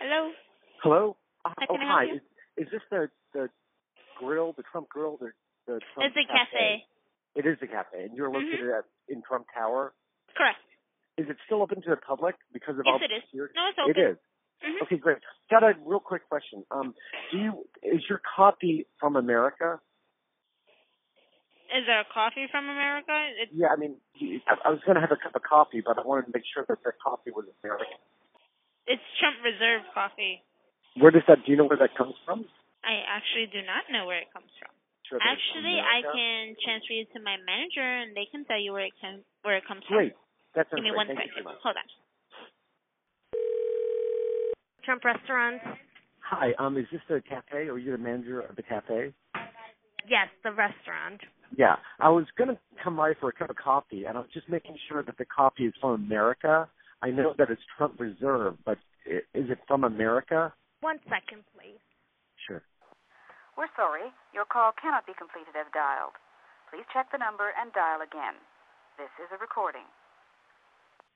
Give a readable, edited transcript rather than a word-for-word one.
Hello? Hello? How can I Hi. help you? Is this the grill, the Trump grill, the Trump It's a cafe. It is the cafe, and you're located in Trump Tower. Correct. Is it still open to the public because of Yes, all it is. security? No, it's open. It is. Mm-hmm. Okay, great. Got a real quick question. Is your coffee from America? Is there a coffee from America? Yeah, I mean, I was going to have a cup of coffee, but I wanted to make sure that the coffee was American. It's Trump Reserve coffee. Where does that? Do you know where that comes from? I actually do not know where it comes from. Sure, that it's Actually, I can transfer you to my manager, and they can tell you where it comes Great. from. That's Give me great. 1 Thank second. you so much. Hold on. Trump Restaurant. Hi. Is this the cafe, or are you the manager of the cafe? Yes, the restaurant. Yeah, I was going to come by for a cup of coffee, and I was just making sure that the coffee is from America. I know that it's Trump Reserve, but is it from America? 1 second, please. Sure. We're sorry. Your call cannot be completed as dialed. Please check the number and dial again. This is a recording.